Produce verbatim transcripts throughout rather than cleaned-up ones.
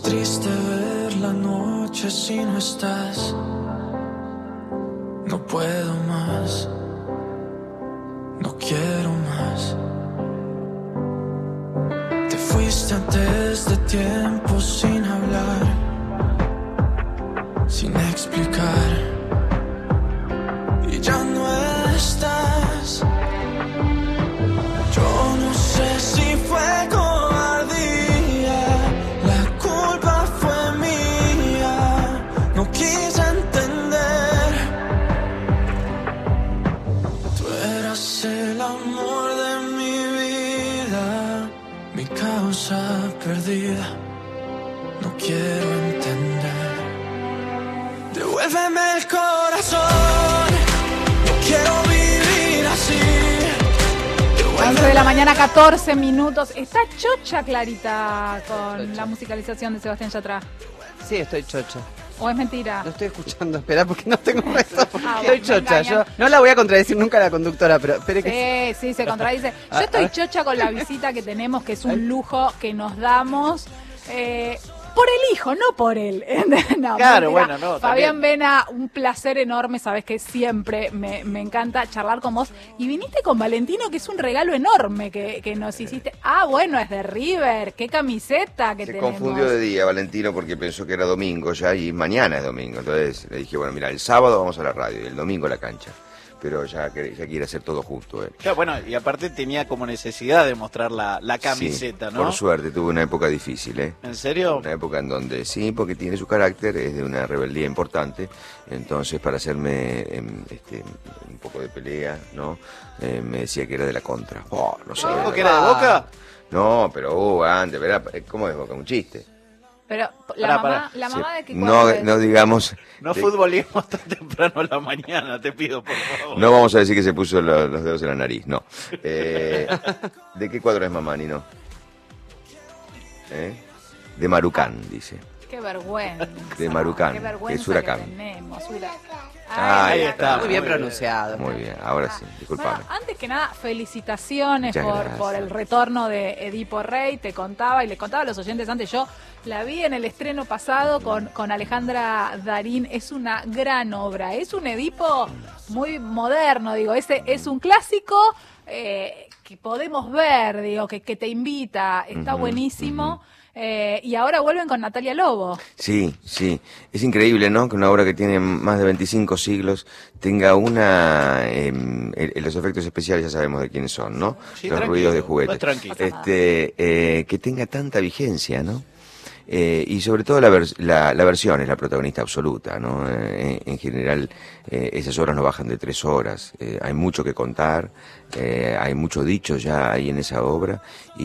triste ver la noche si no estás. No puedo más, no quiero más. Te fuiste antes de tiempo sin hablar, sin explicar, y ya no estás. Yo no sé si fue cobardía, la culpa fue mía, no quise entender. Tú eras el amor de mi vida, mi causa perdida, no quiero entender. Devuélveme el corazón, no quiero vivir así. once de la mañana, catorce minutos. Está chocha Clarita con chocha. La musicalización de Sebastián Yatra. Sí, estoy chocha. ¿O es mentira? No estoy escuchando, espera, porque no tengo esto. Ah, estoy chocha. Yo no la voy a contradecir nunca a la conductora, pero espere sí, que... Sí, se contradice. Yo estoy chocha con la visita que tenemos, que es un lujo que nos damos. Eh... Por el hijo, no por él. No, claro, mentira. bueno, no. Fabián Vena, un placer enorme, sabes que siempre me, me encanta charlar con vos. Y viniste con Valentino, que es un regalo enorme que, que nos hiciste. Ah, bueno, es de River, qué camiseta que Se tenemos. confundió de día Valentino porque pensó que era domingo ya y mañana es domingo. Entonces le dije, bueno, mira, el sábado vamos a la radio y el domingo a la cancha. Pero ya, ya quiere hacer todo junto él. Claro, bueno, y aparte tenía como necesidad de mostrar la, la camiseta, sí, ¿no? Por suerte, tuve una época difícil, ¿eh? ¿En serio? Una época en donde sí, porque tiene su carácter, es de una rebeldía importante. Entonces, para hacerme eh, este, un poco de pelea, ¿no? Eh, me decía que era de la contra. Oh, no sé. ¿Dijo que era de Boca? No, pero uh, antes, ¿verdad? ¿Cómo es Boca? Un chiste. Pero la pará, mamá, pará. la mamá Sí. de que No, no digamos... No de... futbolemos tan temprano a la mañana, te pido, por favor. No vamos a decir que se puso lo, los dedos en la nariz, no. Eh, ¿De qué cuadro es mamá, Nino? ¿Eh? De Marucán, dice. Qué vergüenza. De Marucán, Qué que vergüenza es Huracán. que tenemos, Huracán. Ah, Ahí ahí está. está. Muy bien pronunciado. Muy bien, ahora sí, disculpame. Bueno, antes que nada, felicitaciones Muchas por, gracias. por el retorno de Edipo Rey. Te contaba y les contaba a los oyentes antes, yo la vi en el estreno pasado con, con Alejandra Darín. Es una gran obra, es un Edipo muy moderno, digo, ese es un clásico eh, que podemos ver, digo, que, que te invita, está Ujú, buenísimo. ujú. Eh, y ahora vuelven con Natalia Lobo. Sí, sí. Es increíble, ¿no? Que una obra que tiene más de veinticinco siglos tenga una... Eh, eh, los efectos especiales ya sabemos de quiénes son, ¿no? Sí, los tranquilo, ruidos de juguete. pues tranquilo. Este, eh, que tenga tanta vigencia, ¿no? Eh, y sobre todo la, vers la, la versión es la protagonista absoluta, ¿no? Eh, en general, eh, esas obras no bajan de tres horas. Eh, hay mucho que contar, eh, hay mucho dicho ya ahí en esa obra.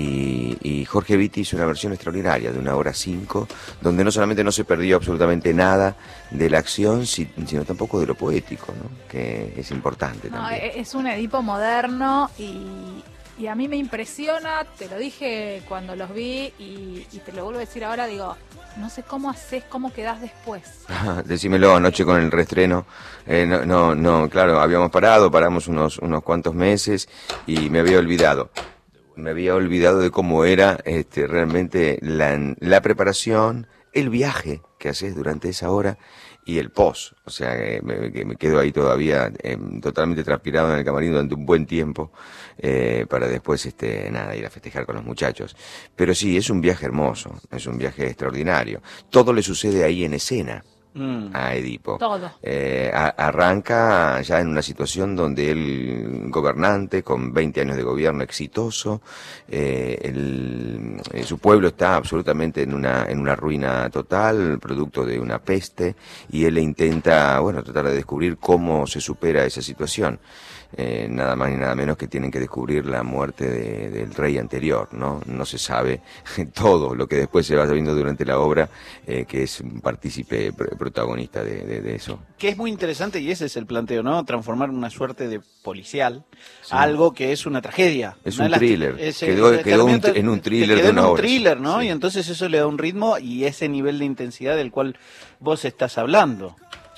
Y, y Jorge Vitti hizo una versión extraordinaria de una hora cinco, donde no solamente no se perdió absolutamente nada de la acción, si, sino tampoco de lo poético, ¿no? Que es importante No, también. es un Edipo moderno y... Y a mí me impresiona, te lo dije cuando los vi y, y te lo vuelvo a decir ahora, digo, no sé cómo haces, cómo quedás después. Ah, decímelo anoche con el reestreno. Eh, no, no, no, claro, habíamos parado, paramos unos, unos cuantos meses y me había olvidado. Me había olvidado de cómo era este, realmente la, la preparación, el viaje que haces durante esa hora y el post. O sea, que me, que me quedo ahí todavía eh, totalmente transpirado en el camarín durante un buen tiempo eh, para después, este, nada, ir a festejar con los muchachos. Pero sí, es un viaje hermoso, es un viaje extraordinario. Todo le sucede ahí en escena. Mm. A Edipo. Todo. Eh, a, arranca ya en una situación donde él, gobernante, con veinte años de gobierno exitoso, eh, el, eh, su pueblo está absolutamente en una, en una ruina total, producto de una peste, y él intenta, bueno, tratar de descubrir cómo se supera esa situación. Eh, nada más ni nada menos que tienen que descubrir la muerte de, del rey anterior, ¿no? No se sabe todo lo que después se va sabiendo durante la obra, eh, que es un partícipe pr protagonista de, de, de eso. Que es muy interesante y ese es el planteo, ¿no? Transformar una suerte de policial Sí. a algo que es una tragedia. Es Una un de las- thriller. es, Quedó- eh, quedó un- termina- en un thriller quedó de en una un hora, thriller, ¿no? sí. Y entonces eso le da un ritmo y ese nivel de intensidad del cual vos estás hablando.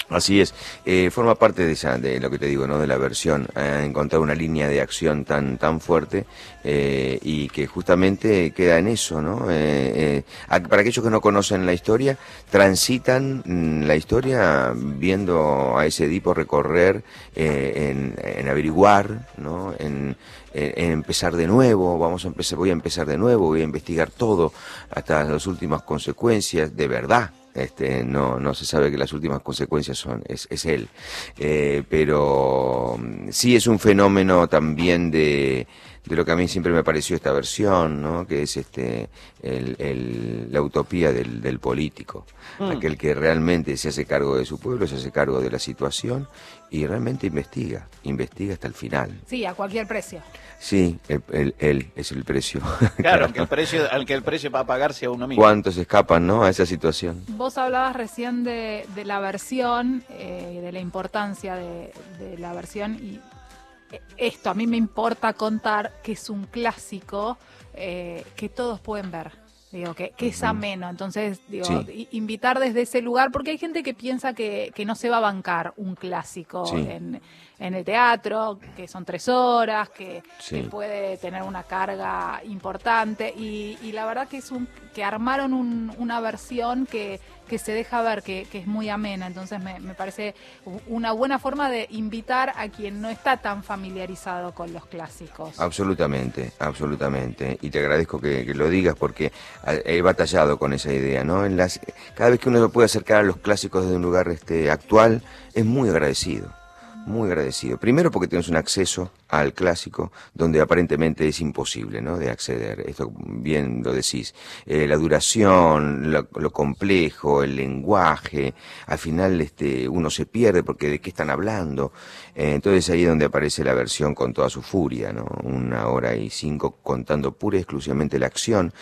Así es, eh, forma parte de esa, de lo que te digo, ¿no? De la versión, eh, encontrar una línea de acción tan tan fuerte eh, y que justamente queda en eso, ¿no? Eh, eh, a- para aquellos que no conocen la historia, transitan mm, la historia viendo a ese Edipo recorrer, eh, en, en averiguar, ¿no? En, en- en empezar de nuevo, vamos a empezar, voy a empezar de nuevo, voy a investigar todo hasta las últimas consecuencias, de verdad. Este, no, no se sabe que las últimas consecuencias son, es, es él. Eh, pero mm, sí es un fenómeno también de, de lo que a mí siempre me pareció esta versión, ¿no? Que es este, el, el- la utopía del, del político. Mm. Aquel que realmente se hace cargo de su pueblo, se hace cargo de la situación y realmente investiga, investiga hasta el final. Sí, a cualquier precio. Sí, el, el- él es el precio. Claro, aunque el precio, aunque el precio va a pagarse a uno mismo. ¿Cuántos escapan, no? A esa situación. Vos hablabas recién de, de la versión, eh, de la importancia de, de la versión y eh, esto a mí me importa contar que es un clásico eh, que todos pueden ver. Digo, que, que es ameno, entonces, digo, Sí. i- invitar desde ese lugar, porque hay gente que piensa que, que no se va a bancar un clásico Sí. en, en el teatro, que son tres horas, que, Sí. que puede tener una carga importante, y, y la verdad que es un que armaron un- una versión que, que se deja ver, que, que es muy amena, entonces me, me parece u- una buena forma de invitar a quien no está tan familiarizado con los clásicos. Absolutamente, absolutamente. Y te agradezco que, que lo digas porque ah, he batallado con esa idea, ¿no? En las, cada vez que uno se puede acercar a los clásicos desde un lugar este, actual, es muy agradecido. Muy agradecido. Primero porque tienes un acceso al clásico donde aparentemente es imposible, ¿no? De acceder. Esto bien lo decís. Eh, la duración, lo, lo complejo, el lenguaje. Al final este, uno se pierde porque de qué están hablando. Eh, entonces ahí es donde aparece la versión con toda su furia, ¿no? Una hora y cinco contando pura y exclusivamente la acción.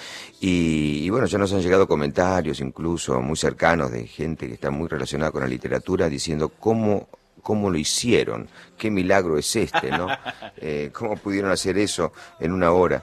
Y, y bueno, ya nos han llegado comentarios incluso muy cercanos de gente que está muy relacionada con la literatura diciendo cómo cómo lo hicieron, qué milagro es este, ¿no? Eh, cómo pudieron hacer eso en una hora.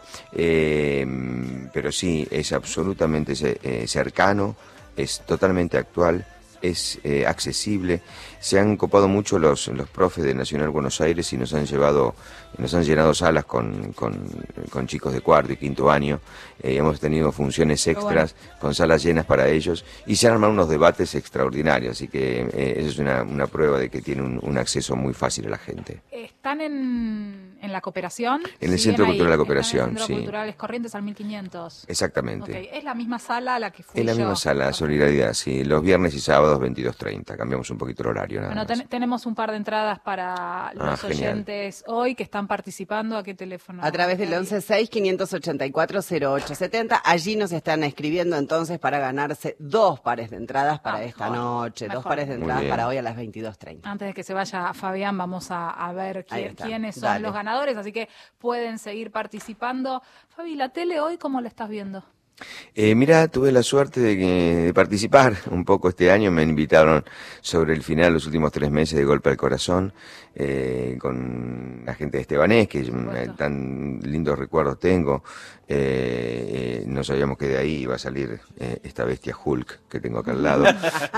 Eh, pero sí, es absolutamente eh, cercano, es totalmente actual, es eh, accesible. Se han copado mucho los, los profes de Nacional Buenos Aires y nos han llevado, nos han llenado salas con, con, con chicos de cuarto y quinto año. Eh, hemos tenido funciones extras con salas llenas para ellos y se han armado unos debates extraordinarios, así que eh, eso es una, una prueba de que tiene un, un acceso muy fácil a la gente. ¿Están en, en la cooperación? En el ¿Siguen Centro ahí? Cultural de la Están Cooperación, en el Centro sí. Culturales Corrientes al mil quinientos. Exactamente. Ok, es la misma sala a la que fui Es la yo. misma sala, Solidaridad, sí, los viernes y sábados veintidós treinta, cambiamos un poquito el horario nada Bueno, más. ten- tenemos un par de entradas para los genial. oyentes hoy que están participando. ¿A qué teléfono? A través del once seis, quinientos ochenta y cuatro, cero ocho setenta. Allí nos están escribiendo entonces para ganarse dos pares de entradas para Ah, esta mejor, noche, dos mejor. pares de Muy entradas bien. para hoy a las veintidós treinta. Antes de que se vaya Fabián, vamos a, a ver Ahí quién- está. quiénes son Dale. los ganadores, así que pueden seguir participando. Fabi, ¿la tele hoy cómo la estás viendo? Eh, mira, tuve la suerte de, que- de participar un poco este año, me invitaron sobre el final, los últimos tres meses de Golpe al Corazón, eh, con la gente de Estebanés, que eh, tan lindos recuerdos tengo. Eh, eh, no sabíamos que de ahí iba a salir eh, esta bestia Hulk que tengo acá al lado.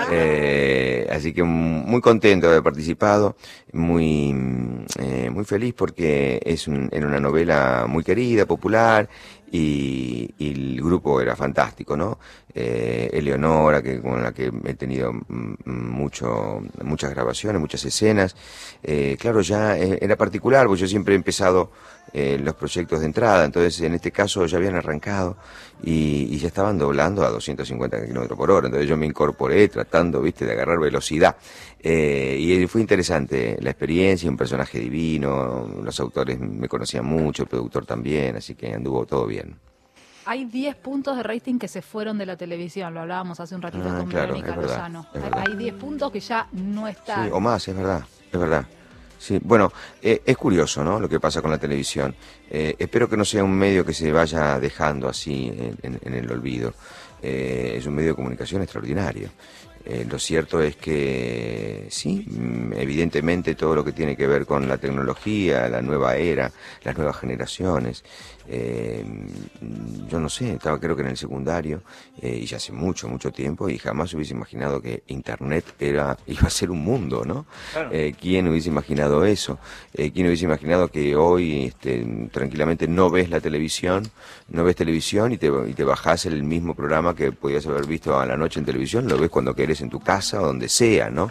Eh, así que muy contento de haber participado, muy, eh, muy feliz porque es un- era una novela muy querida, popular, y, y el grupo era fantástico, ¿no? Eh, Eleonora, que, con la que he tenido mm, mucho, muchas grabaciones, muchas escenas. Eh, claro, ya eh, era particular, porque yo siempre he empezado eh, los proyectos de entrada, entonces en este caso ya habían arrancado y, y ya estaban doblando a doscientos cincuenta kilómetros por hora, entonces yo me incorporé tratando, viste, de agarrar velocidad. Eh, y fue interesante la experiencia, un personaje divino, los autores me conocían mucho, el productor también, así que anduvo todo bien. Hay diez puntos de rating que se fueron de la televisión, lo hablábamos hace un ratito Ah, con claro, Verónica es verdad, Lozano. es Hay- verdad. Hay diez puntos que ya no están. Sí, o más, es verdad, es verdad. Sí, bueno, eh, es curioso, ¿no? Lo que pasa con la televisión. Eh, espero que no sea un medio que se vaya dejando así en, en- en el olvido. Eh, es un medio de comunicación extraordinario. Eh, lo cierto es que sí, mm, evidentemente todo lo que tiene que ver con la tecnología, la nueva era, las nuevas generaciones, eh, yo no sé, estaba creo que en el secundario, eh, y ya hace mucho, mucho tiempo, y jamás hubiese imaginado que Internet era iba a ser un mundo, ¿no? Claro. Eh, ¿Quién hubiese imaginado eso? Eh, ¿Quién hubiese imaginado que hoy este, tranquilamente no ves la televisión, no ves televisión y te, y te bajás el mismo programa que podías haber visto a la noche en televisión, lo ves cuando querés en tu casa o donde sea, ¿no?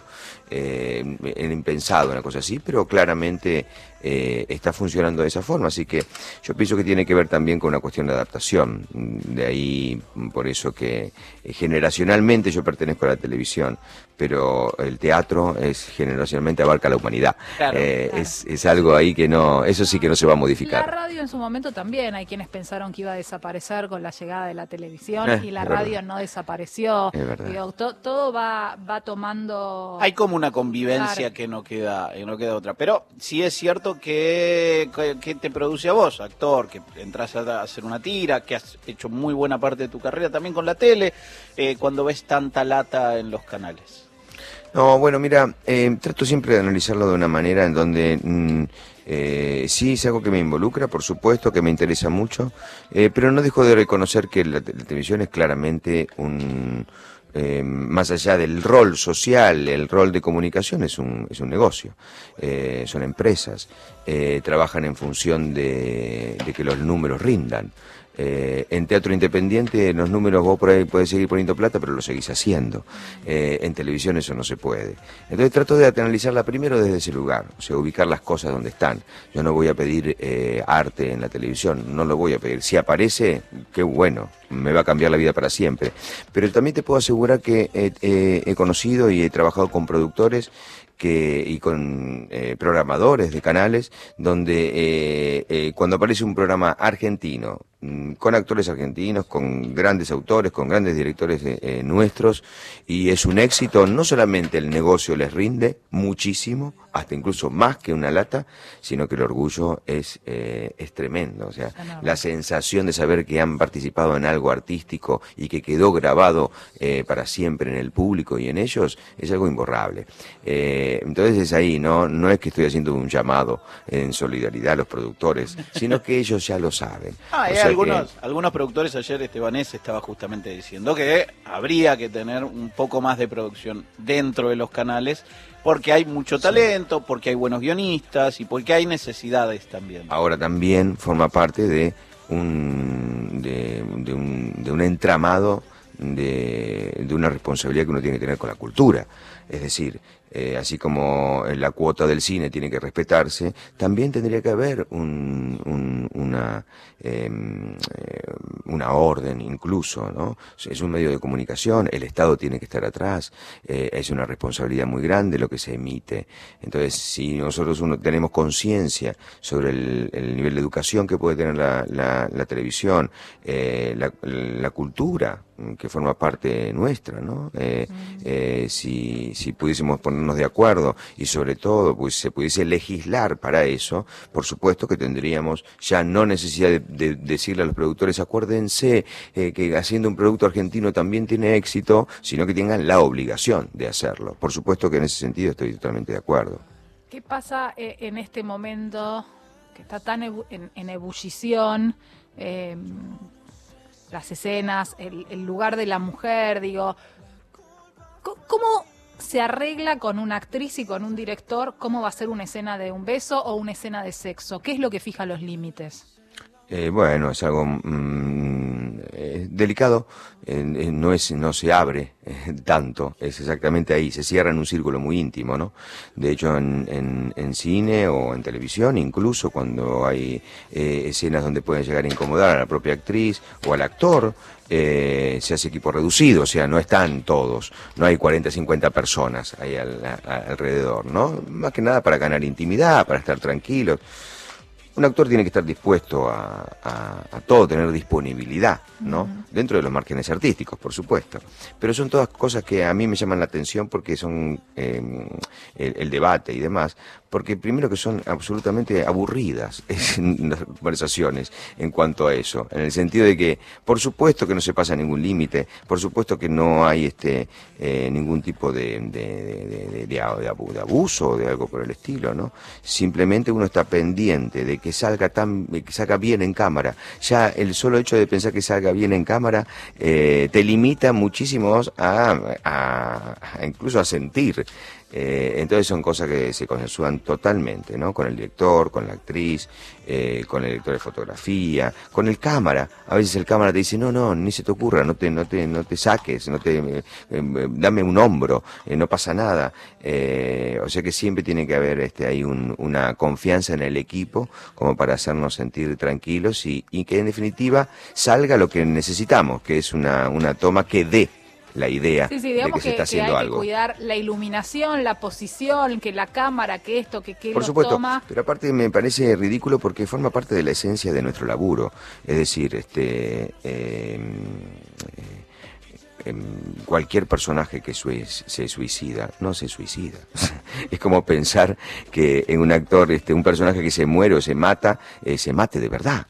Eh, era impensado una cosa así, pero claramente eh, está funcionando de esa forma, así que yo pienso que tiene que ver también con una cuestión de adaptación, de ahí por eso que eh, generacionalmente yo pertenezco a la televisión, pero el teatro es generacionalmente abarca la humanidad. Claro, Eh, claro. Es, es algo ahí que no, eso sí que no se va a La modificar. radio en su momento también, hay quienes pensaron que iba a desaparecer con la llegada de la televisión Eh, y la es radio verdad. no desapareció. Es verdad. Digo, to- todo va, va tomando... Hay como una convivencia Claro. que no queda, que no queda otra. Pero sí es cierto que, que, que te produce a vos, actor, que entras a hacer una tira, que has hecho muy buena parte de tu carrera también con la tele, eh, cuando ves tanta lata en los canales. No, bueno, mira, eh, trato siempre de analizarlo de una manera en donde mm, eh, sí es algo que me involucra, por supuesto, que me interesa mucho, eh, pero no dejo de reconocer que la, la televisión es claramente un... Eh, más allá del rol social, el rol de comunicación es un, es un negocio, eh, son empresas, eh, trabajan en función de, de que los números rindan. Eh, en teatro independiente los números vos por ahí podés seguir poniendo plata, pero lo seguís haciendo. Eh, en televisión eso no se puede. Entonces trato de analizarla primero desde ese lugar, o sea, ubicar las cosas donde están. Yo no voy a pedir eh, arte en la televisión, no lo voy a pedir. Si aparece, qué bueno, me va a cambiar la vida para siempre. Pero también te puedo asegurar que eh, eh, he conocido y he trabajado con productores que y con eh, programadores de canales donde eh, eh, cuando aparece un programa argentino mm, con actores argentinos, con grandes autores, con grandes directores eh, eh, nuestros, y es un éxito, no solamente el negocio les rinde muchísimo, hasta incluso más que una lata, sino que el orgullo es, eh, es tremendo, o sea, Enorme. la sensación de saber que han participado en algo artístico y que quedó grabado eh, para siempre en el público y en ellos, es algo imborrable. Eh, entonces es ahí, ¿no? No es que estoy haciendo un llamado en solidaridad a los productores, sino que ellos ya lo saben. Ah, O hay sea que- algunos, algunos productores, ayer Estebanés estaba justamente diciendo que habría que tener un poco más de producción dentro de los canales, porque hay mucho talento, porque hay buenos guionistas y porque hay necesidades también. Ahora también forma parte de un, de, de un, de un entramado de, de una responsabilidad que uno tiene que tener con la cultura. Es decir, eh, así como la cuota del cine tiene que respetarse, también tendría que haber un, un- una, eh, eh, una orden incluso, ¿no? Es un medio de comunicación, el Estado tiene que estar atrás, eh, es una responsabilidad muy grande lo que se emite. Entonces, si nosotros uno tenemos conciencia sobre el, el nivel de educación que puede tener la, la, la televisión, eh, la, la cultura, que forma parte nuestra, ¿no? Eh, eh, si, si pudiésemos ponernos de acuerdo y sobre todo pues se pudiese legislar para eso, por supuesto que tendríamos ya no necesidad de, de decirle a los productores, acuérdense eh, que haciendo un producto argentino también tiene éxito, sino que tengan la obligación de hacerlo. Por supuesto que en ese sentido estoy totalmente de acuerdo. ¿Qué pasa eh, en este momento que está tan ebu- en, en ebullición? eh, las escenas, el, el lugar de la mujer, digo, co- ¿cómo se arregla con una actriz y con un director cómo va a ser una escena de un beso o una escena de sexo? ¿Qué es lo que fija los límites? Eh, bueno, es algo mm, eh, delicado, eh, eh, no es, no se abre eh, tanto, es exactamente ahí, se cierra en un círculo muy íntimo, ¿no? De hecho, en, en, en cine o en televisión, incluso cuando hay eh, escenas donde pueden llegar a incomodar a la propia actriz o al actor, eh, se hace equipo reducido, o sea, no están todos, no hay cuarenta, cincuenta personas ahí al, a- alrededor, ¿no? Más que nada para ganar intimidad, para estar tranquilos. Un actor tiene que estar dispuesto a, a, a todo, tener disponibilidad, ¿no? Uh-huh. Dentro de los márgenes artísticos, por supuesto. Pero son todas cosas que a mí me llaman la atención porque son eh, el, el debate y demás, porque primero que son absolutamente aburridas las conversaciones en cuanto a eso, en el sentido de que, por supuesto que no se pasa ningún límite, por supuesto que no hay este eh, ningún tipo de, de, de, de, de, de abuso o de algo por el estilo, ¿no? Simplemente uno está pendiente de que salga tan, que salga bien en cámara. Ya el solo hecho de pensar que salga bien en cámara eh, te limita muchísimo a, a, a incluso a sentir. Eh, entonces son cosas que se consensúan totalmente, ¿no? Con el director, con la actriz, eh, con el director de fotografía, con el cámara. A veces el cámara te dice, no, no, ni se te ocurra, no te, no te, no te saques, no te, eh, eh, dame un hombro, eh, no pasa nada. Eh, o sea que siempre tiene que haber este, ahí un, una confianza en el equipo como para hacernos sentir tranquilos y, y que en definitiva salga lo que necesitamos, que es una, una toma que dé la idea sí, sí, de que se está haciendo que hay algo. Que cuidar la iluminación, la posición, que la cámara, que esto, que que Por lo supuesto, toma. pero aparte me parece ridículo porque forma parte de la esencia de nuestro laburo. Es decir, este eh, eh, cualquier personaje que se suicida, no se suicida. Es como pensar que en un actor, este, un personaje que se muere o se mata, eh, se mate de verdad.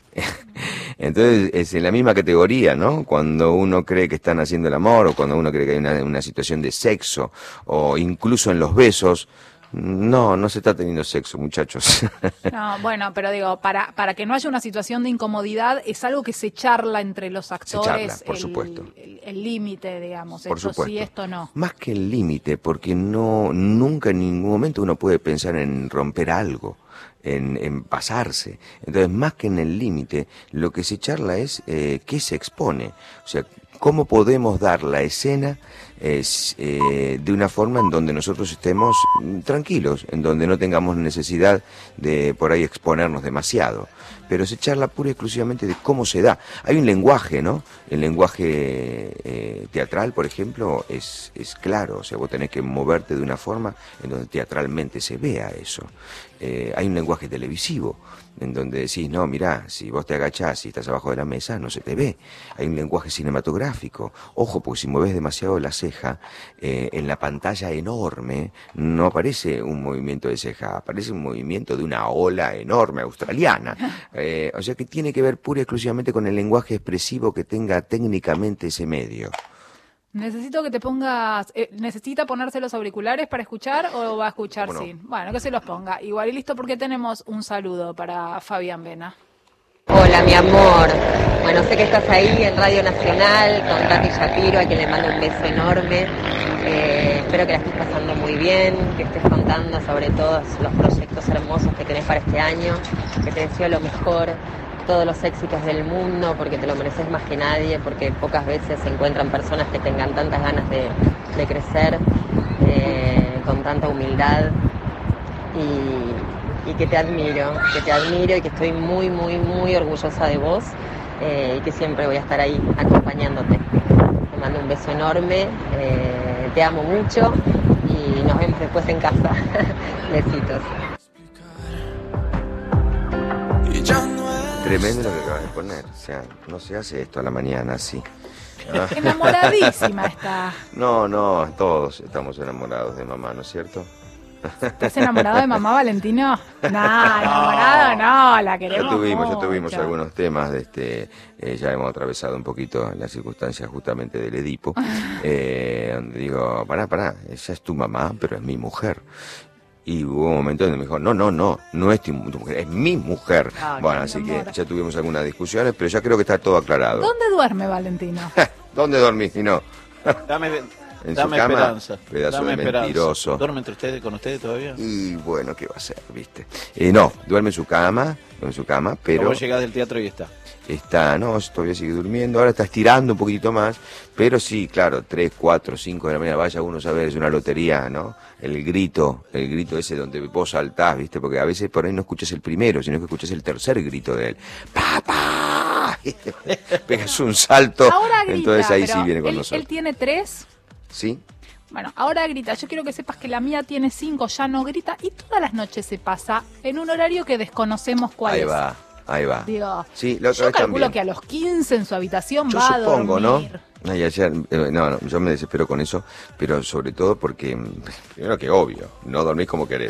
Entonces es en la misma categoría, ¿no? Cuando uno cree que están haciendo el amor o cuando uno cree que hay una, una situación de sexo o incluso en los besos, no, no se está teniendo sexo, muchachos. No, bueno, pero digo, para para que no haya una situación de incomodidad, es algo que se charla entre los actores. Se charla, por el, supuesto. El límite, digamos, Por esto supuesto. sí, esto no. Más que el límite, porque no, nunca en ningún momento uno puede pensar en romper algo. En, en pasarse. Entonces, más que en el límite, lo que se charla es eh, qué se expone. O sea, cómo podemos dar la escena es, eh, de una forma en donde nosotros estemos tranquilos, en donde no tengamos necesidad de por ahí exponernos demasiado. Pero se charla pura y exclusivamente de cómo se da. Hay un lenguaje, ¿no? El lenguaje eh, teatral, por ejemplo, es, es claro. O sea, vos tenés que moverte de una forma en donde teatralmente se vea eso. Eh, hay un lenguaje televisivo, en donde decís, no, mirá, si vos te agachás y estás abajo de la mesa, no se te ve. Hay un lenguaje cinematográfico. Ojo, porque si mueves demasiado la ceja, eh, en la pantalla enorme no aparece un movimiento de ceja, aparece un movimiento de una ola enorme australiana. Eh, o sea que tiene que ver pura y exclusivamente con el lenguaje expresivo que tenga técnicamente ese medio. Necesito que te pongas, eh, ¿necesita ponerse los auriculares para escuchar o va a escuchar Bueno. sin? Bueno, que se los ponga. Igual y listo porque tenemos un saludo para Fabián Vena. Hola, mi amor. Bueno, sé que estás ahí en Radio Nacional con Tati Shapiro, a quien le mando un beso enorme. Eh, espero que la estés pasando muy bien, que estés contando sobre todos los proyectos hermosos que tenés para este año, que te deseo lo mejor, todos los éxitos del mundo, porque te lo mereces más que nadie, porque pocas veces se encuentran personas que tengan tantas ganas de, de crecer, eh, con tanta humildad. Y, y que te admiro, que te admiro y que estoy muy, muy, muy orgullosa de vos, eh, y que siempre voy a estar ahí acompañándote. Te mando un beso enorme, eh, te amo mucho y nos vemos después en casa. Besitos. Y ya no es Tremendo lo que acabas de poner. O sea, no se hace esto a la mañana así. Ah. Enamoradísima está. No, no, todos estamos enamorados de mamá, ¿no es cierto? ¿Estás enamorado de mamá, Valentino? No, enamorado no, la queremos Ya tuvimos, mucho. ya tuvimos algunos temas, de este, eh, ya hemos atravesado un poquito las circunstancias justamente del Edipo, eh, donde digo, pará, pará, ella es tu mamá, pero es mi mujer. Y hubo un momento donde me dijo, no, no, no, no es tu, tu mujer, es mi mujer. Ah, bueno, qué así amor. que ya tuvimos algunas discusiones, pero ya creo que está todo aclarado. ¿Dónde duerme Valentino? ¿Dónde dormís? Y no. Dame, En dame su cama, esperanza. pedazo dame de esperanza. mentiroso. ¿Duerme entre ustedes, con ustedes todavía? Y bueno, ¿qué va a hacer, viste? Eh, no, duerme en su cama, duerme en su cama, pero Vos llegás del teatro y está. está, no, todavía sigue durmiendo, ahora está estirando un poquitito más, pero sí, claro, tres, cuatro, cinco de la mañana, vaya uno a saber, es una lotería, ¿no? El grito, el grito ese donde vos saltás, viste, porque a veces por ahí no escuchas el primero, sino que escuchas el tercer grito de él. ¡Papá! Pegas un salto, Ahora grita, entonces ahí pero sí viene con él, nosotros. él tiene tres. ¿Sí? Bueno, ahora grita. Yo quiero que sepas que la mía tiene cinco, ya no grita. Y todas las noches se pasa en un horario que desconocemos cuál Ahí es. va, ahí va. Digo, Sí, la otra yo vez calculo también. que a los quince en su habitación Yo va supongo, a ¿no? dormir. Ay, ayer, eh, no, no, yo me desespero con eso, pero sobre todo porque, mm, primero que obvio, no dormís como querés.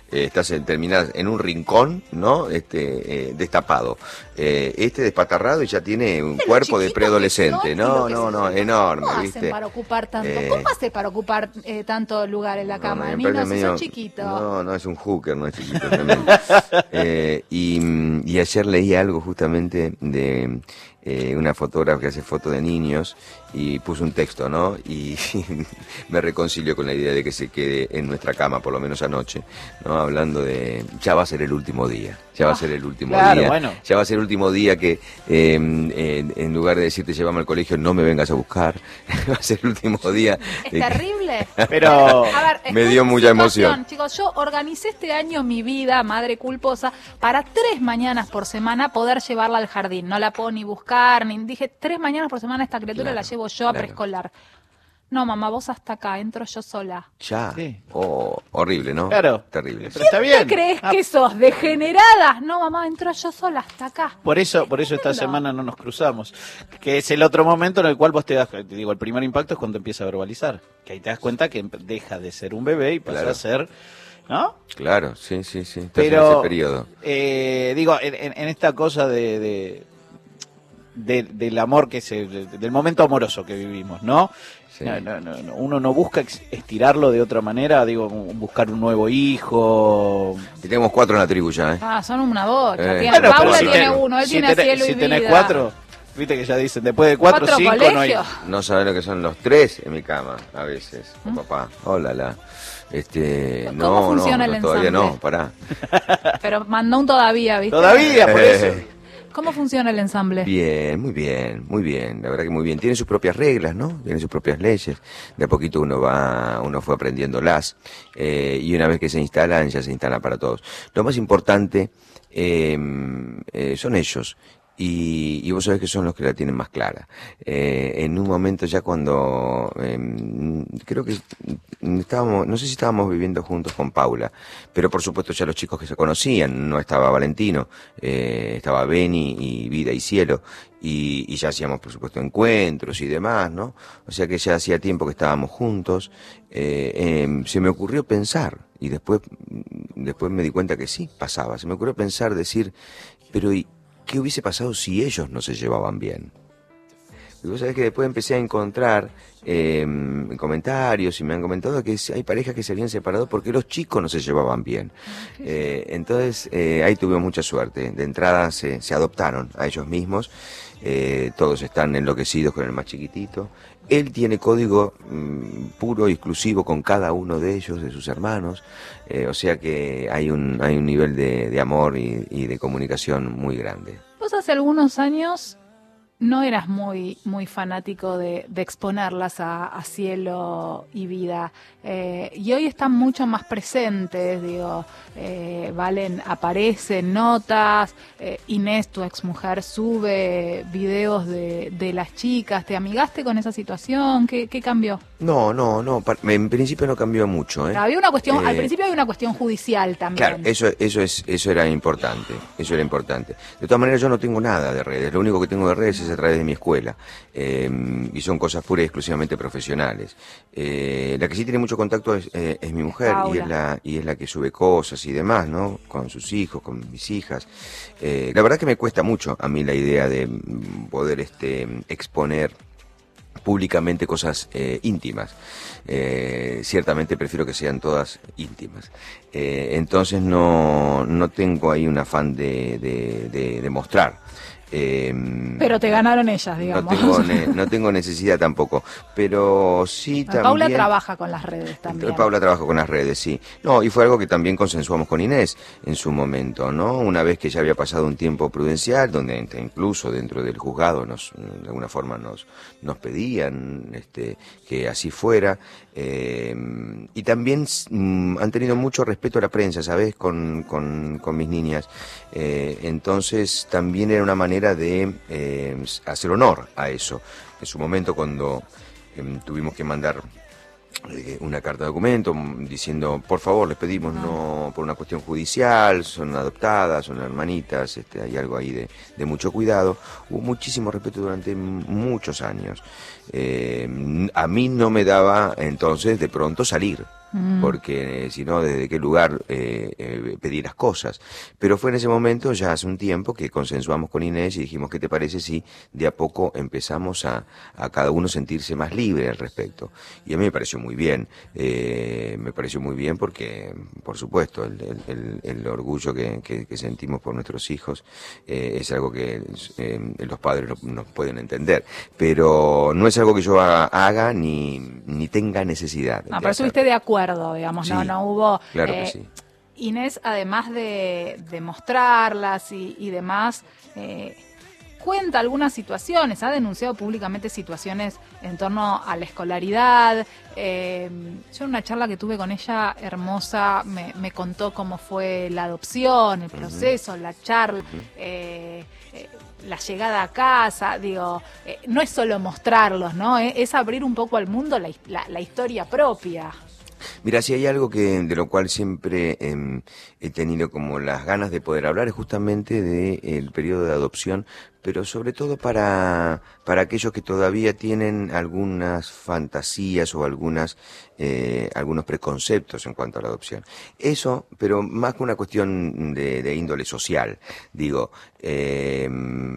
eh, estás en, terminás en un rincón, ¿no? Este, eh, destapado. Eh, este despatarrado y ya tiene un ¿Viste lo cuerpo de chiquitos preadolescente. que son y No, lo que no, se no, sienten? enorme, ¿Cómo ¿viste? hacen para ocupar tanto? Eh, ¿Cómo hace para ocupar eh, tanto lugar en la No, cama? no, me Niños, parece si medio- son chiquitos. No, no, es un hooker, no es chiquito. es tremendo. Eh, y, y ayer leí algo justamente de eh, una fotógrafa que hace fotos de niños y puso un texto, ¿no? Y me reconcilio con la idea de que se quede en nuestra cama, por lo menos anoche, ¿no? Hablando de, ya va a ser el último día, ya va a ser el último claro, día, bueno. ya va a ser el último día que eh, en, en lugar de decirte llévame al colegio, no me vengas a buscar, va a ser el último día. Es de que- terrible. Pero A ver, Me estoy dio en mucha situación, emoción. Chicos, yo organicé este año mi vida, madre culposa, para tres mañanas por semana poder llevarla al jardín. No la puedo ni buscar, ni dije, tres mañanas por semana esta criatura Claro, la llevo yo a claro. preescolar. No, mamá, vos hasta acá, entro yo sola. Ya, Sí. oh, horrible, ¿no? Claro. Terrible. Pero está bien. ¿Qué crees Ah, que sos? ¿Degenerada? No, mamá, entro yo sola hasta acá. Por eso, por eso esta Tremendo. semana no nos cruzamos. Que es el otro momento en el cual vos te das, te digo, el primer impacto es cuando empieza a verbalizar. Que ahí te das cuenta que empe- deja de ser un bebé y pasa Claro. a ser, ¿no? Claro, sí, sí, sí. Estás en Pero, ese periodo. eh, digo, en, en- en esta cosa de, de- de- del amor que se, de- del momento amoroso que vivimos, ¿no? Sí. No, no, no, no, uno no busca ex- estirarlo de otra manera, digo, buscar un nuevo hijo. Y tenemos cuatro en la tribu ya, ¿eh? Ah, son una bocha. Eh. Tiene- Bueno, Paula pero si tiene te- uno, él si tiene tenés- cielo si y tenés vida. cuatro, viste que ya dicen, después de cuatro, ¿Cuatro cinco no hay. colegios? No saben lo que son los tres en mi cama, a veces, con papá. Hola, la. Este, ¿Cómo no, funciona no, el no, todavía no, ensamble? pará. Pero mandó un todavía, ¿viste? Todavía, por Eh. eso. ¿Cómo funciona el ensamble? Bien, muy bien, muy bien, la verdad que muy bien. Tiene sus propias reglas, ¿no? Tiene sus propias leyes. De a poquito uno va, uno fue aprendiéndolas. Eh, y una vez que se instalan, ya se instalan para todos. Lo más importante eh, eh, son ellos. Y, y vos sabés que son los que la tienen más clara. Eh, en un momento ya cuando, eh, creo que estábamos, no sé si estábamos viviendo juntos con Paula, pero por supuesto ya los chicos que se conocían, no estaba Valentino, eh, estaba Beni y Vida y Cielo, y, y ya hacíamos por supuesto encuentros y demás, ¿no? O sea que ya hacía tiempo que estábamos juntos, eh, eh, se me ocurrió pensar, y después, después me di cuenta que sí, pasaba, se me ocurrió pensar, decir, pero ¿y qué hubiese pasado si ellos no se llevaban bien? Y vos sabés que después empecé a encontrar eh, comentarios y me han comentado que hay parejas que se habían separado porque los chicos no se llevaban bien. Eh, entonces eh, ahí tuve mucha suerte. De entrada se, se adoptaron a ellos mismos. Eh, todos están enloquecidos con el más chiquitito. Él tiene código mm, puro y exclusivo con cada uno de ellos, de sus hermanos. Eh, o sea que hay un, hay un nivel de, de amor y, y de comunicación muy grande. Vos hace algunos años no eras muy muy fanático de, de exponerlas a, a Cielo y Vida, eh, y hoy están mucho más presentes, digo, eh, Valen aparece en notas, eh, Inés, tu exmujer, sube videos de, de las chicas. ¿Te amigaste con esa situación? ¿Qué, qué cambió? No, no, no, pa- en principio no cambió mucho, ¿eh? Había una cuestión, al Eh, principio había una cuestión judicial también. Claro, eso, eso es, eso era importante, eso era importante. De todas maneras, yo no tengo nada de redes, lo único que tengo de redes es a través de mi escuela, eh, y son cosas puras y exclusivamente profesionales. Eh, la que sí tiene mucho contacto es, eh, es mi mujer, y Paula. es la, y es la que sube cosas y demás, ¿no? Con sus hijos, con mis hijas. Eh, la verdad que me cuesta mucho a mí la idea de mm, poder este, exponer públicamente cosas eh, íntimas. Eh, ciertamente prefiero que sean todas íntimas. Eh, entonces no, no tengo ahí un afán de, de, de, de mostrar. Eh, Pero te ganaron ellas, no digamos. tengo, ne- no tengo necesidad tampoco, pero sí también... Paula trabaja con las redes también. Paula trabaja con las redes, sí. No, y fue algo que también consensuamos con Inés en su momento, ¿no? Una vez que ya había pasado un tiempo prudencial, donde incluso dentro del juzgado nos, de alguna forma nos, nos pedían este, que así fuera. Eh, y también mm, han tenido mucho respeto a la prensa, ¿sabes? Con, con, con mis niñas. Eh, entonces también era una manera de eh, hacer honor a eso. En su momento cuando eh, tuvimos que mandar eh, una carta de documento mm, diciendo, por favor, les pedimos, no por una cuestión judicial, son adoptadas, son hermanitas, este, hay algo ahí de, de mucho cuidado. Hubo muchísimo respeto durante m- muchos años. Eh, a mí no me daba entonces de pronto salir. Mm. porque eh, si no, ¿desde qué lugar eh, eh, pedir las cosas? Pero fue en ese momento, ya hace un tiempo, que consensuamos con Inés y dijimos, ¿qué te parece si de a poco empezamos a, a cada uno sentirse más libre al respecto? Y a mí me pareció muy bien, eh, me pareció muy bien porque, por supuesto, el, el, el, el orgullo que, que, que sentimos por nuestros hijos eh, es algo que eh, los padres no, no pueden entender, pero no es algo que yo haga, haga ni, ni tenga necesidad. No, pero estuviste de acuerdo, digamos, Sí, no, no hubo... claro eh, que sí. Inés, además de, de mostrarlas y, y demás, eh, cuenta algunas situaciones, ha denunciado públicamente situaciones en torno a la escolaridad. Eh, yo en una charla que tuve con ella, hermosa, me, me contó cómo fue la adopción, el proceso, uh-huh. la charla, uh-huh. eh, eh, la llegada a casa. Digo, eh, no es solo mostrarlos, ¿no? Eh, es abrir un poco al mundo la, la, la historia propia. Mira, si hay algo que de lo cual siempre eh, he tenido como las ganas de poder hablar es justamente del periodo de adopción, pero sobre todo para, para aquellos que todavía tienen algunas fantasías o algunas eh, algunos preconceptos en cuanto a la adopción. Eso, pero más que una cuestión de, de índole social, digo, eh,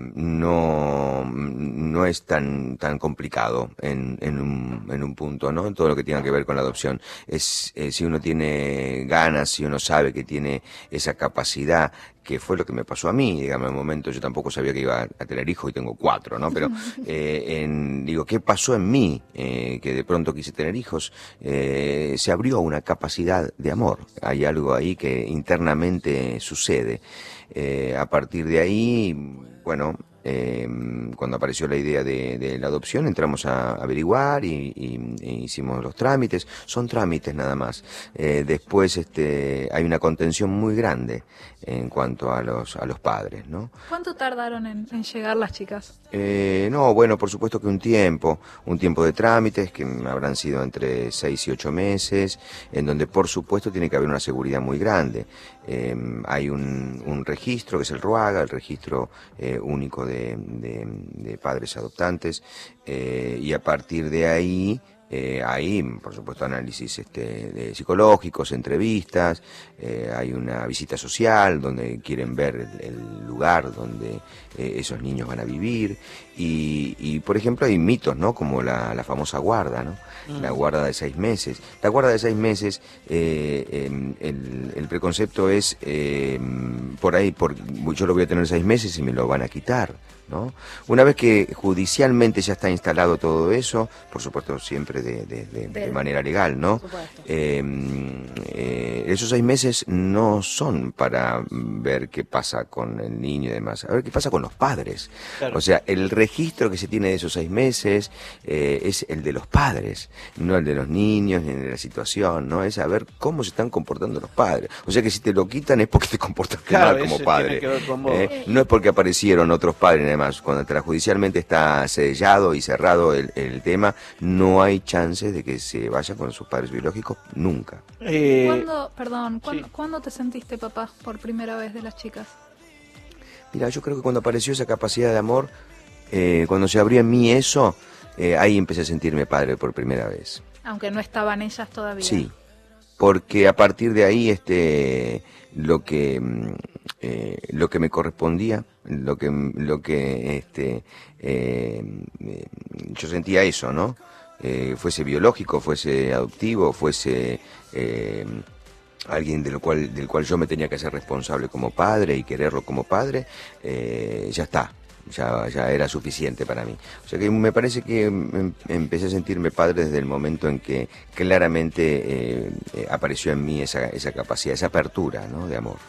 no, no es tan, tan complicado en, en, un, en un punto, ¿no? En todo lo que tenga que ver con la adopción. Es, eh, si uno tiene ganas, si uno sabe que tiene esa capacidad, que fue lo que me pasó a mí, digamos, en un momento yo tampoco sabía que iba a tener hijos y tengo cuatro, ¿no? Pero, eh, en, digo, ¿qué pasó en mí? Eh, que de pronto quise tener hijos, eh, se abrió una capacidad de amor, hay algo ahí que internamente sucede. Eh, a partir de ahí, bueno... Eh, cuando apareció la idea de, de la adopción entramos a averiguar y, y, y hicimos los trámites, son trámites nada más. Eh, después este, hay una contención muy grande en cuanto a los a los padres, ¿no? ¿Cuánto tardaron en, en llegar las chicas? Eh, no, bueno, por supuesto que un tiempo, un tiempo de trámites que habrán sido entre seis y ocho meses, en donde por supuesto tiene que haber una seguridad muy grande. Eh, hay un, un registro que es el RUAGA, el registro eh, único de De, de, de padres adoptantes, eh, y a partir de ahí eh, hay, por supuesto, análisis este, de psicológicos, entrevistas, eh, hay una visita social donde quieren ver el, el lugar donde eh, esos niños van a vivir, y, y por ejemplo hay mitos, ¿no? Como la, la famosa guarda, ¿no? La guarda de seis meses. La guarda de seis meses, eh, eh, el, el preconcepto es, eh, por ahí, por, yo lo voy a tener seis meses y me lo van a quitar, ¿no? Una vez que judicialmente ya está instalado todo eso, por supuesto siempre de, de, de, de manera legal, ¿no? Eh, eh, esos seis meses no son para ver qué pasa con el niño y demás, a ver qué pasa con los padres. Claro. O sea, el registro que se tiene de esos seis meses eh, es el de los padres, no el de los niños ni de la situación, ¿no? Es saber cómo se están comportando los padres. O sea que si te lo quitan es porque te comportaste claro, mal como padre. Con eh, no es porque aparecieron otros padres, además, cuando extrajudicialmente está sellado y cerrado el, el tema, no hay chances de que se vayan con sus padres biológicos nunca. Eh, ¿Cuándo, perdón, ¿cuándo, sí. ¿cuándo te sentiste papá por primera vez de las chicas? Mira, yo creo que cuando apareció esa capacidad de amor, eh, cuando se abrió en mí eso, eh, ahí empecé a sentirme padre por primera vez. Aunque no estaban ellas todavía. Sí, porque a partir de ahí este lo que eh, lo que me correspondía, lo que lo que este eh, yo sentía eso, ¿no? Eh, fuese biológico, fuese adoptivo, fuese eh, alguien del cual del cual yo me tenía que hacer responsable como padre y quererlo como padre, eh, ya está. Ya, ya era suficiente para mí. O sea que me parece que em, empecé a sentirme padre desde el momento en que claramente eh, eh, apareció en mí esa, esa capacidad, esa apertura, ¿no? De amor.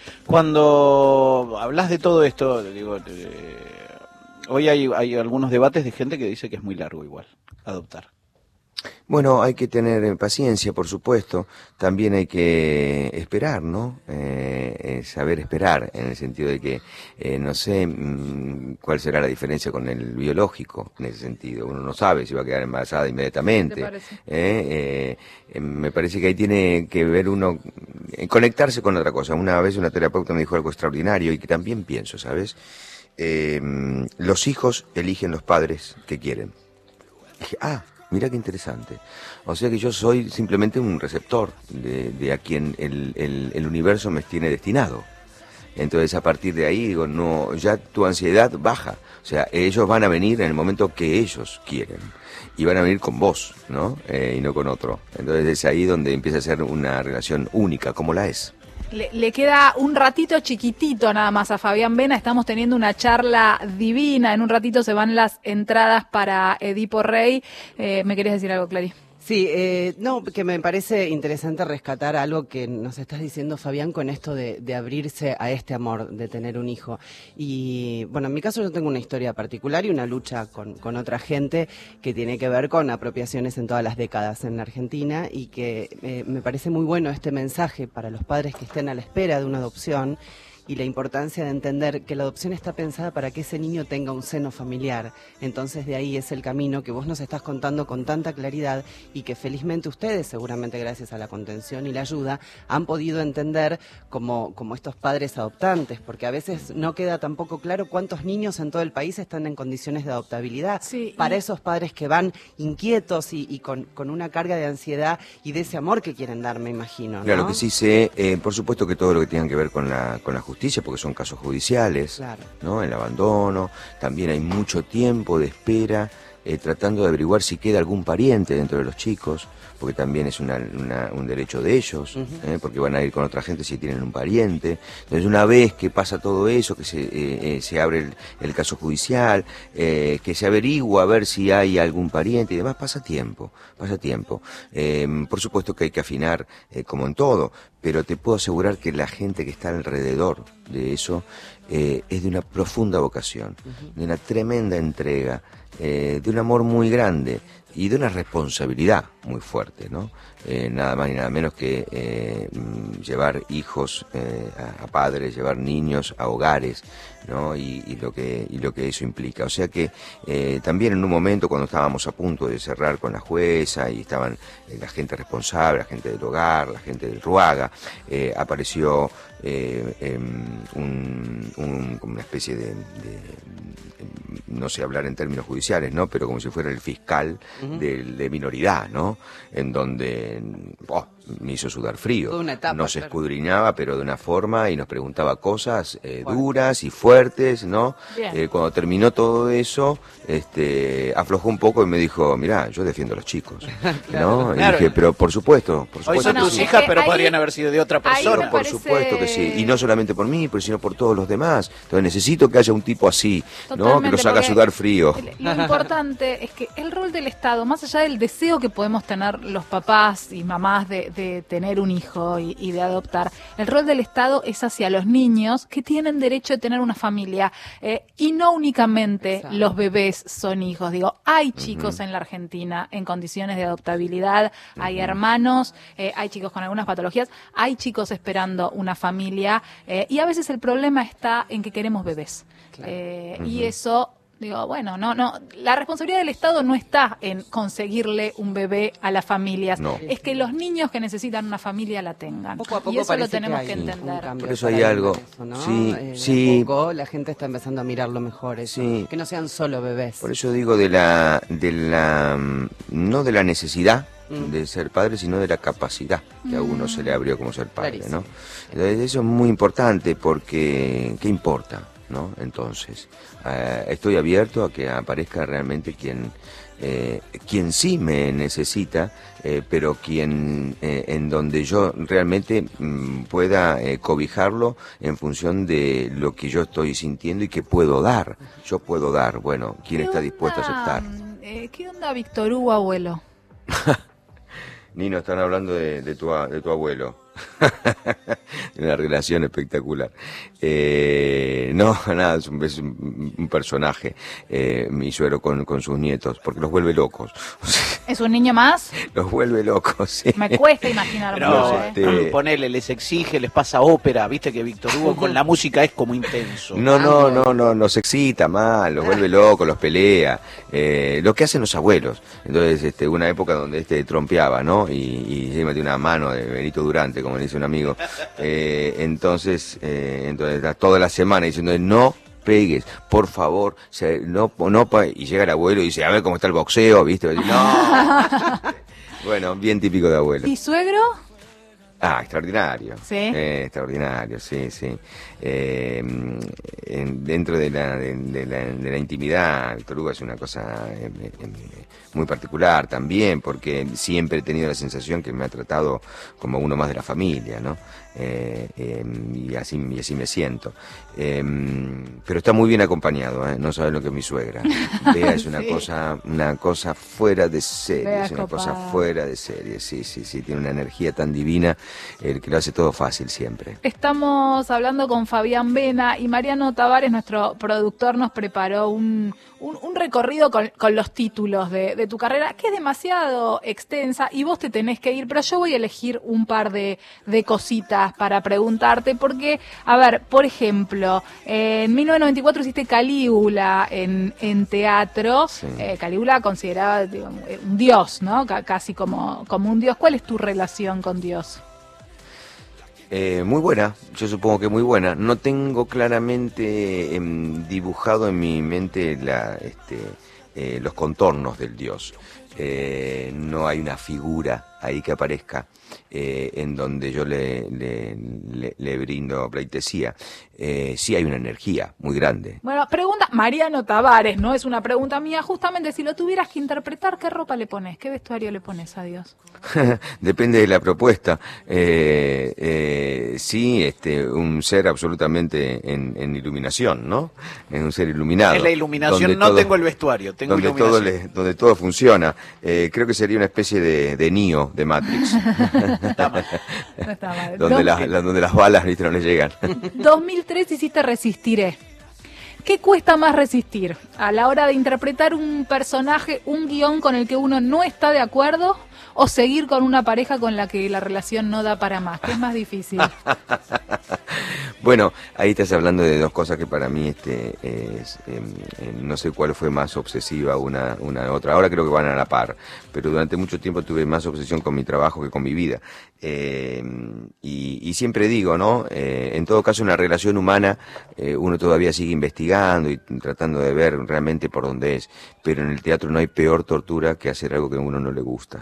Cuando hablas de todo esto, digo, eh, hoy hay, hay algunos debates de gente que dice que es muy largo igual, adoptar. Bueno, hay que tener paciencia, por supuesto. También hay que esperar, ¿no? Eh, eh, saber esperar, en el sentido de que eh, no sé mmm, cuál será la diferencia con el biológico, en ese sentido. Uno no sabe si va a quedar embarazada inmediatamente. ¿Te parece? Eh, eh, eh, me parece que ahí tiene que ver uno, eh, conectarse con otra cosa. Una vez una terapeuta me dijo algo extraordinario y que también pienso, ¿sabes? Eh, los hijos eligen los padres que quieren. Dije, ah, Mirá qué interesante. O sea que yo soy simplemente un receptor de, de a quien el, el, el universo me tiene destinado. Entonces a partir de ahí digo, no, ya tu ansiedad baja. O sea, ellos van a venir en el momento que ellos quieren. Y van a venir con vos, ¿no? Eh, y no con otro. Entonces es ahí donde empieza a ser una relación única, como la es. Le, le queda un ratito chiquitito nada más a Fabián Vena. Estamos teniendo una charla divina. En un ratito se van las entradas para Edipo Rey. Eh, ¿Me querías decir algo, Clary? Sí, eh, no, que me parece interesante rescatar algo que nos estás diciendo, Fabián, con esto de, de abrirse a este amor, de tener un hijo. Y bueno, en mi caso yo tengo una historia particular y una lucha con, con otra gente que tiene que ver con apropiaciones en todas las décadas en la Argentina, y que eh, me parece muy bueno este mensaje para los padres que estén a la espera de una adopción, y la importancia de entender que la adopción está pensada para que ese niño tenga un seno familiar. Entonces de ahí es el camino que vos nos estás contando con tanta claridad, y que felizmente ustedes, seguramente gracias a la contención y la ayuda, han podido entender como, como estos padres adoptantes, porque a veces no queda tampoco claro cuántos niños en todo el país están en condiciones de adoptabilidad. Sí, para y... esos padres que van inquietos y, y con, con una carga de ansiedad y de ese amor que quieren dar, me imagino, ¿no? Claro que sí sé, eh, por supuesto que todo lo que tenga que ver con la, con la justicia, porque son casos judiciales, claro, ¿no? El abandono, también hay mucho tiempo de espera, eh, tratando de averiguar si queda algún pariente dentro de los chicos, porque también es una, una, un derecho de ellos, uh-huh. eh, porque van a ir con otra gente si tienen un pariente. Entonces, una vez que pasa todo eso, que se, eh, eh, se abre el, el caso judicial, eh, que se averigua a ver si hay algún pariente y demás, pasa tiempo, pasa tiempo. Eh, por supuesto que hay que afinar, eh, como en todo, pero te puedo asegurar que la gente que está alrededor de eso eh, es de una profunda vocación, uh-huh. de una tremenda entrega, eh, de un amor muy grande y de una responsabilidad muy fuerte, ¿no? Eh, nada más y nada menos que eh, llevar hijos eh, a, a padres, llevar niños a hogares, ¿no? Y, y lo que y lo que eso implica. O sea que eh, también en un momento cuando estábamos a punto de cerrar con la jueza y estaban eh, la gente responsable, la gente del hogar, la gente del Ruaga, eh, apareció eh, eh, un, un, como una especie de, de no sé hablar en términos judiciales, ¿no? Pero como si fuera el fiscal uh-huh. de, de minoridad, ¿no? En donde oh, me hizo sudar frío. Toda una etapa, nos claro. escudriñaba, pero de una forma, y nos preguntaba cosas eh, duras y fuertes, ¿no? Eh, cuando terminó todo eso, este, aflojó un poco y me dijo, mirá, yo defiendo a los chicos, claro, ¿no? Claro. Y dije, pero por supuesto, por supuesto. Hoy son que tus sí. hijas, pero ahí, podrían haber sido de otra persona. me Por parece... supuesto que sí, y no solamente por mí, pero sino por todos los demás. Entonces necesito que haya un tipo así, ¿no? Que los haga sudar frío. Lo importante es que el rol del Estado, más allá del deseo que podemos tener los papás y mamás de, de tener un hijo y, y de adoptar, el rol del Estado es hacia los niños que tienen derecho de tener una familia, eh, y no únicamente Exacto. los bebés son hijos. Digo, hay chicos uh-huh. en la Argentina en condiciones de adoptabilidad, uh-huh. hay hermanos, eh, hay chicos con algunas patologías, hay chicos esperando una familia, eh, y a veces el problema está en que queremos bebés. Claro. Eh, uh-huh. Y eso... Digo, bueno, no, no, la responsabilidad del Estado no está en conseguirle un bebé a las familias, no. es que los niños que necesitan una familia la tengan. Poco a poco y eso lo tenemos que, que entender. Por eso hay algo. Eso, ¿no? Sí, eh, sí. Poco la gente está empezando a mirarlo mejor, eso, sí. que no sean solo bebés. Por eso digo de la, de la, no de la necesidad mm. de ser padre, sino de la capacidad que a uno mm. se le abrió como ser padre, Clarísimo. ¿no? Entonces eso es muy importante porque, ¿qué importa? ¿No? Entonces, eh, estoy abierto a que aparezca realmente quien, eh, quien sí me necesita, eh, pero quien eh, en donde yo realmente mm, pueda eh, cobijarlo en función de lo que yo estoy sintiendo y que puedo dar. Yo puedo dar, bueno, ¿quién está onda, dispuesto a aceptar? Eh, ¿Qué onda Víctor Hugo, abuelo? Nino, están hablando de, de, tu, de tu abuelo. Una relación espectacular. Eh, no, nada, es un, es un, un personaje, eh, mi suegro con, con sus nietos, porque los vuelve locos. ¿Es un niño más? Los vuelve locos, sí. Me cuesta imaginarme. Pero, ¿eh? este... ponele, les exige, les pasa ópera, viste que Víctor Hugo con la música es como intenso. No, no, no, no, los excita mal, los vuelve locos, los pelea, eh, lo que hacen los abuelos. Entonces, este, una época donde este trompeaba, ¿no? Y, y se metió una mano de Benito Durante, como le dice un amigo, eh, entonces, eh, entonces toda la semana diciendo no, pegues, por favor, se, no, no, pa-". Y llega el abuelo y dice, a ver cómo está el boxeo, ¿viste? No. Bueno, bien típico de abuelo. ¿Y suegro? Ah, extraordinario. ¿Sí? Eh, extraordinario, sí, sí. Eh, en, dentro de la, de, de la, de la intimidad, Víctor Hugo es una cosa eh, eh, muy particular también, porque siempre he tenido la sensación que me ha tratado como uno más de la familia, ¿no? Eh, eh, y, así, y así me siento. Eh, pero está muy bien acompañado, ¿eh? No saben lo que es mi suegra. Bea es una Sí. cosa, una cosa fuera de serie, Bea es una copada. cosa fuera de serie, sí, sí, sí, tiene una energía tan divina, el que lo hace todo fácil siempre. Estamos hablando con Fabián Vena y Mariano Tavares, nuestro productor, nos preparó un, un, un recorrido con, con los títulos de, de tu carrera, que es demasiado extensa y vos te tenés que ir, pero yo voy a elegir un par de, de cositas para preguntarte, porque, a ver, por ejemplo, eh, en mil novecientos noventa y cuatro hiciste Calígula en, en teatro, Sí. eh, Calígula considerada digo, un dios, ¿no? C- casi como, como un dios. ¿Cuál es tu relación con Dios? Eh, muy buena, yo supongo que muy buena. No tengo claramente em, dibujado en mi mente la, este, eh, los contornos del Dios. Eh, no hay una figura ahí que aparezca eh, en donde yo le, le, le, le brindo pleitesía. Eh, sí hay una energía muy grande. Bueno, pregunta Mariano Tavares, no es una pregunta mía, justamente si lo tuvieras que interpretar, ¿qué ropa le pones? ¿Qué vestuario le pones a Dios? Depende de la propuesta. Eh, eh, sí, este, un ser absolutamente en, en iluminación, ¿no? En un ser iluminado. Es la iluminación, donde no todo- tengo el vestuario, tengo donde iluminación. todo, le- donde todo funciona. Eh, creo que sería una especie de, de Neo de Matrix, Está mal. No está mal. donde, Dos- las, la- donde las balas, ¿viste? No le llegan. dos mil tres hiciste Resistiré. ¿Qué cuesta más resistir? ¿A la hora de interpretar un personaje, un guión con el que uno no está de acuerdo? ¿O seguir con una pareja con la que la relación no da para más? ¿Qué es más difícil? Bueno, ahí estás hablando de dos cosas que para mí este es, eh, eh, no sé cuál fue más obsesiva una una otra. Ahora creo que van a la par, pero durante mucho tiempo tuve más obsesión con mi trabajo que con mi vida. Eh, y, y siempre digo, ¿no? Eh, en todo caso, una relación humana, eh, uno todavía sigue investigando y tratando de ver realmente por dónde es, pero en el teatro no hay peor tortura que hacer algo que a uno no le gusta.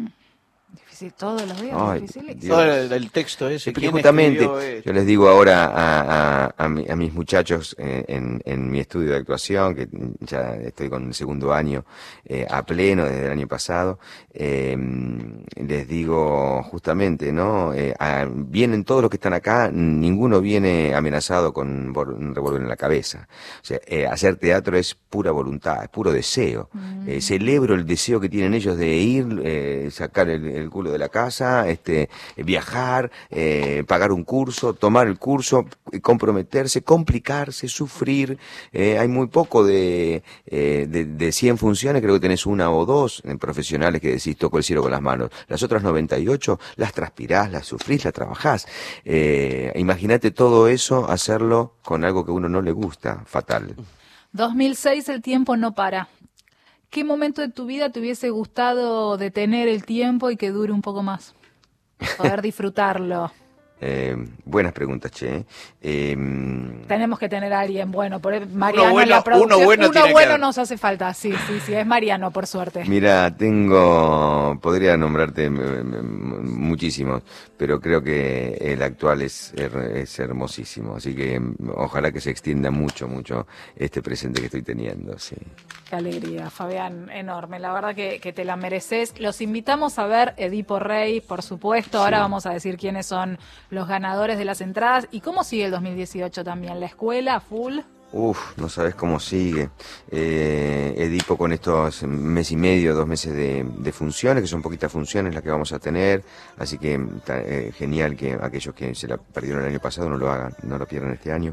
Difícil todos los días, Ay, difícil. Dios. Todo el, el texto ese. Porque ¿quién justamente escribió esto? yo les digo ahora a, a, a, mi- a mis muchachos eh, en, en mi estudio de actuación, que ya estoy con el segundo año eh, a pleno desde el año pasado, eh, les digo justamente, ¿no? Eh, a- vienen todos los que están acá, ninguno viene amenazado con bor- un revólver en la cabeza. O sea, eh, hacer teatro es pura voluntad, es puro deseo. Eh, celebro el deseo que tienen ellos de ir, eh, sacar el, el culo de la casa, este, viajar, eh, pagar un curso, tomar el curso, eh, comprometerse, complicarse, sufrir. Eh, hay muy poco de, eh, de, de cien funciones, creo que tenés una o dos eh, profesionales que decís toco el cielo con las manos. Las otras noventa y ocho las transpirás, las sufrís, las trabajás. Eh, imagínate todo eso, hacerlo con algo que a uno no le gusta, fatal. dos mil seis, el tiempo no para. ¿Qué momento de tu vida te hubiese gustado detener el tiempo y que dure un poco más? Poder disfrutarlo. Eh, buenas preguntas, che. Eh, Tenemos que tener a alguien bueno. Por Mariano, bueno- la producción, uno bueno tiene que bueno haber. nos hace falta. Sí, sí, sí, es Mariano, por suerte. Mira, tengo, podría nombrarte m- m- muchísimos, pero creo que el actual es, her- es hermosísimo, así que mm, ojalá que se extienda mucho, mucho este presente que estoy teniendo, sí. Qué alegría, Fabián, enorme. La verdad que, que te la mereces. Los invitamos a ver Edipo Rey, por supuesto. Ahora Sí. vamos a decir quiénes son los ganadores de las entradas. ¿Y cómo sigue el dos mil dieciocho también? ¿La escuela, full? Uf, no sabes cómo sigue. Eh, Edipo con estos mes y medio, dos meses de, de funciones, que son poquitas funciones las que vamos a tener, así que está, eh, genial que aquellos que se la perdieron el año pasado no lo hagan, no lo pierdan este año.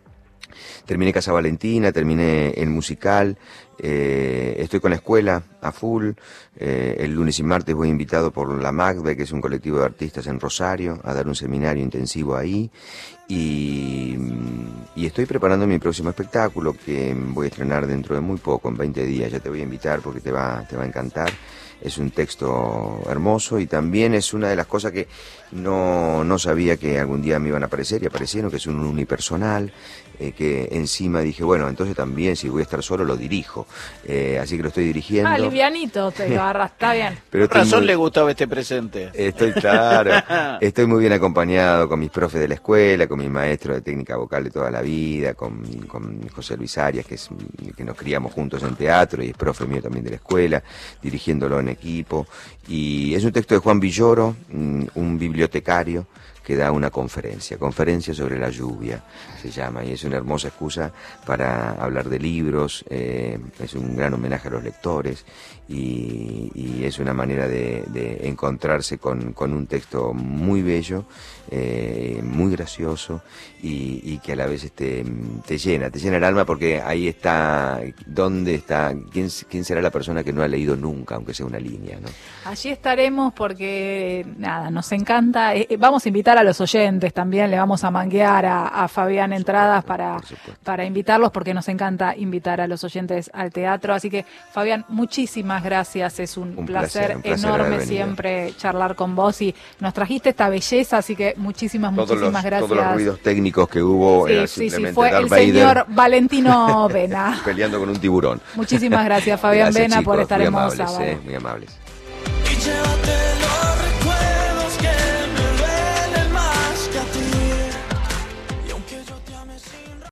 Terminé Casa Valentina, terminé el musical, eh, estoy con la escuela a full, eh, el lunes y martes voy invitado por la MACBE, que es un colectivo de artistas en Rosario, a dar un seminario intensivo ahí, y, y estoy preparando mi próximo espectáculo que voy a estrenar dentro de muy poco, en veinte días. Ya te voy a invitar porque te va, te va a encantar. Es un texto hermoso y también es una de las cosas que no, no sabía que algún día me iban a aparecer y aparecieron, que es un unipersonal, eh, que encima dije, bueno, entonces también si voy a estar solo lo dirijo, eh, así que lo estoy dirigiendo. Ah, livianito te lo agarras, está bien. Pero Por razón muy, le gustaba este presente. Estoy claro, estoy muy bien acompañado con mis profes de la escuela, con mi maestro de técnica vocal de toda la vida, con, con José Luis Arias, que, es, que nos criamos juntos en teatro y es profe mío también de la escuela, dirigiéndolo en equipo. Y es un texto de Juan Villoro, un bibliotecario que da una conferencia, conferencia sobre la lluvia se llama, y es una hermosa excusa para hablar de libros, eh, es un gran homenaje a los lectores y, y es una manera de, de encontrarse con, con un texto muy bello, eh, muy gracioso y, y que a la vez este, te llena, te llena el alma porque ahí está, ¿dónde está? ¿Quién, quién será la persona que no ha leído nunca, aunque sea una línea, ¿no? Allí estaremos porque, nada, nos encanta. Eh, vamos a invitar a los oyentes también, le vamos a manguear a, a Fabián entradas para, para invitarlos porque nos encanta invitar a los oyentes al teatro. Así que, Fabián, muchísimas gracias. Es un, un placer, placer, un placer enorme siempre charlar con vos y nos trajiste esta belleza, así que muchísimas, todos muchísimas los, gracias. Todos los ruidos técnicos que hubo sí, era sí, simplemente sí, fue Darth el Vader señor Valentino Vena. peleando con un tiburón. Muchísimas gracias, Fabián Gracias, Vena, chicos, por estar muy en amables, Moza. eh, muy amables. Y llévate